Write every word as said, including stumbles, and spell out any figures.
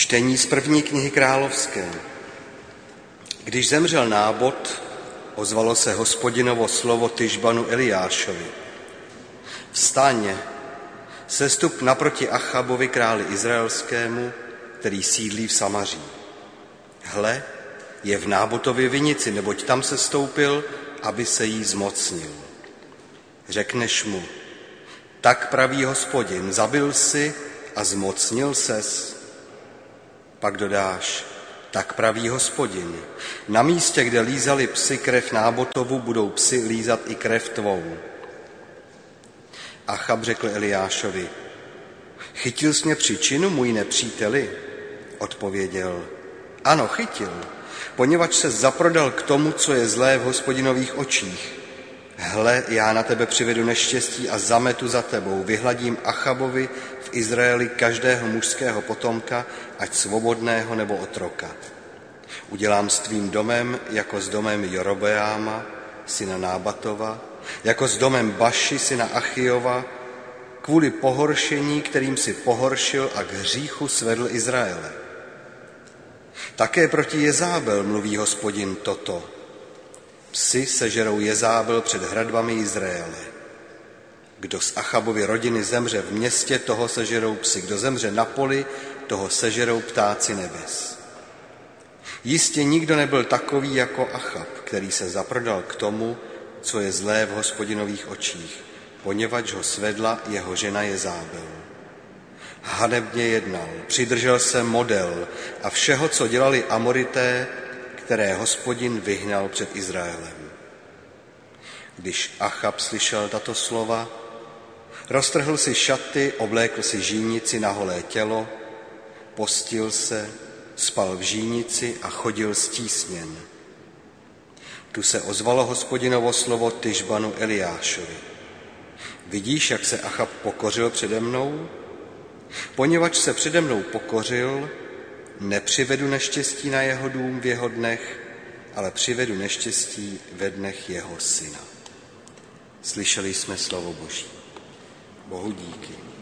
Čtení z první knihy Královské. Když zemřel Nábot, ozvalo se Hospodinovo slovo Tišbanu Eliášovi. Vstaň, sestup naproti Achabovi králi izraelskému, který sídlí v Samaří. Hle, je v Nábotově vinici, neboť tam se stoupil, aby se jí zmocnil. Řekneš mu, tak praví Hospodin, zabil si a zmocnil ses. Pak dodáš, tak praví Hospodin, na místě, kde lízali psi krev Nábotovu, budou psi lízat i krev tvou. Achab řekl Eliášovi, chytil jsi mě při činu, můj nepříteli? Odpověděl, ano, chytil, poněvadž se zaprodal k tomu, co je zlé v Hospodinových očích. Hle, já na tebe přivedu neštěstí a zametu za tebou, vyhladím Achabovi v Izraeli každého mužského potomka, ať svobodného nebo otroka. Udělám s tvým domem jako s domem Jorobeáma, syna Nábatova, jako s domem Baši, syna Achiova, kvůli pohoršení, kterým si pohoršil a k hříchu svedl Izraele. Také proti Jezábel mluví Hospodin toto. Psi sežerou Jezábel před hradbami Izraele. Kdo z Achabovy rodiny zemře v městě, toho sežerou psi. Kdo zemře na poli, toho sežerou ptáci nebes. Jistě nikdo nebyl takový jako Achab, který se zaprodal k tomu, co je zlé v Hospodinových očích, poněvadž ho svedla jeho žena Jezábel. Hanebně jednal, přidržel se model a všeho, co dělali Amorité, které Hospodin vyhnal před Izraelem. Když Achab slyšel tato slova, roztrhl si šaty, oblékl si žínici na holé tělo, postil se, spal v žínici a chodil stísněn. Tu se ozvalo Hospodinovo slovo Tišbanu Eliášovi. Vidíš, jak se Achab pokořil přede mnou? Poněvadž se přede mnou pokořil, nepřivedu neštěstí na jeho dům v jeho dnech, ale přivedu neštěstí ve dnech jeho syna. Slyšeli jsme slovo Boží. Bohu díky.